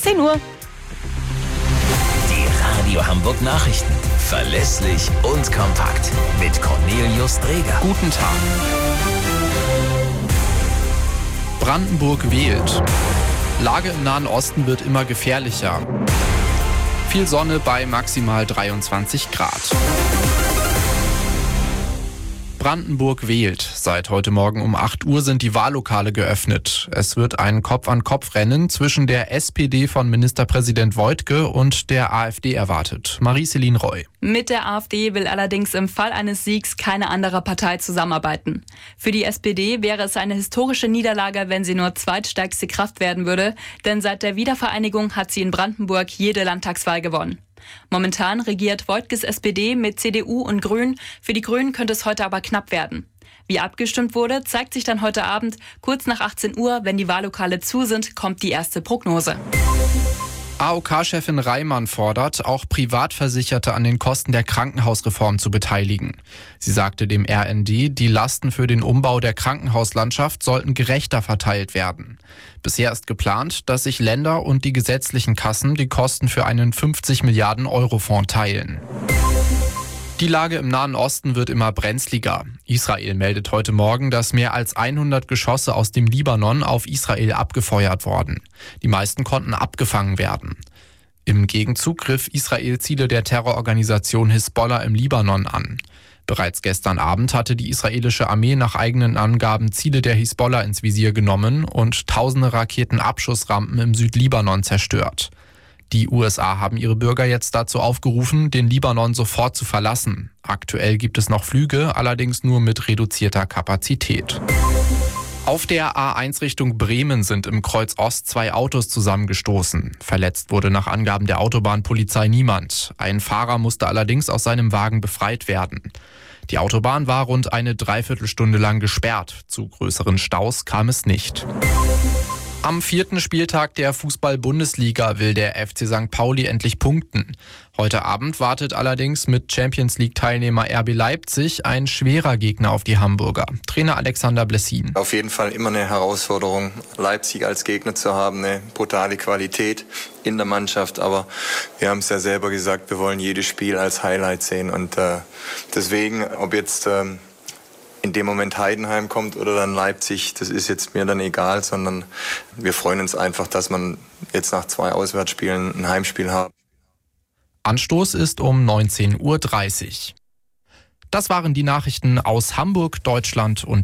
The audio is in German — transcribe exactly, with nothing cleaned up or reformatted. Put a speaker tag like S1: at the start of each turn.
S1: zehn Uhr.
S2: Die Radio Hamburg Nachrichten. Verlässlich und kompakt. Mit Cornelius Dreger.
S3: Guten Tag. Brandenburg wählt. Lage im Nahen Osten wird immer gefährlicher. Viel Sonne bei maximal dreiundzwanzig Grad. Brandenburg wählt. Seit heute Morgen um acht Uhr sind die Wahllokale geöffnet. Es wird ein Kopf-an-Kopf-Rennen zwischen der S P D von Ministerpräsident Woidke und der AfD erwartet. Marie-Céline Roy.
S1: Mit der AfD will allerdings im Fall eines Siegs keine andere Partei zusammenarbeiten. Für die S P D wäre es eine historische Niederlage, wenn sie nur zweitstärkste Kraft werden würde, denn seit der Wiedervereinigung hat sie in Brandenburg jede Landtagswahl gewonnen. Momentan regiert Woidkes S P D mit C D U und Grünen. Für die Grünen könnte es heute aber knapp werden. Wie abgestimmt wurde, zeigt sich dann heute Abend. Kurz nach achtzehn Uhr, wenn die Wahllokale zu sind, kommt die erste Prognose.
S3: A O K-Chefin Reimann fordert, auch Privatversicherte an den Kosten der Krankenhausreform zu beteiligen. Sie sagte dem R N D, die Lasten für den Umbau der Krankenhauslandschaft sollten gerechter verteilt werden. Bisher ist geplant, dass sich Länder und die gesetzlichen Kassen die Kosten für einen fünfzig Milliarden Euro Fonds teilen. Die Lage im Nahen Osten wird immer brenzliger. Israel meldet heute Morgen, dass mehr als hundert Geschosse aus dem Libanon auf Israel abgefeuert wurden. Die meisten konnten abgefangen werden. Im Gegenzug griff Israel Ziele der Terrororganisation Hisbollah im Libanon an. Bereits gestern Abend hatte die israelische Armee nach eigenen Angaben Ziele der Hisbollah ins Visier genommen und tausende Raketenabschussrampen im Südlibanon zerstört. Die U S A haben ihre Bürger jetzt dazu aufgerufen, den Libanon sofort zu verlassen. Aktuell gibt es noch Flüge, allerdings nur mit reduzierter Kapazität. Auf der A eins Richtung Bremen sind im Kreuz Ost zwei Autos zusammengestoßen. Verletzt wurde nach Angaben der Autobahnpolizei niemand. Ein Fahrer musste allerdings aus seinem Wagen befreit werden. Die Autobahn war rund eine Dreiviertelstunde lang gesperrt. Zu größeren Staus kam es nicht. Am vierten Spieltag der Fußball-Bundesliga will der F C Sankt Pauli endlich punkten. Heute Abend wartet allerdings mit Champions-League-Teilnehmer R B Leipzig ein schwerer Gegner auf die Hamburger. Trainer Alexander Blessin.
S4: Auf jeden Fall immer eine Herausforderung, Leipzig als Gegner zu haben, eine brutale Qualität in der Mannschaft. Aber wir haben es ja selber gesagt, wir wollen jedes Spiel als Highlight sehen. Und äh, deswegen, ob jetzt äh, in dem Moment Heidenheim kommt oder dann Leipzig, das ist jetzt mir dann egal, sondern wir freuen uns einfach, dass man jetzt nach zwei Auswärtsspielen ein Heimspiel hat.
S3: Anstoß ist um neunzehn Uhr dreißig. Das waren die Nachrichten aus Hamburg, Deutschland und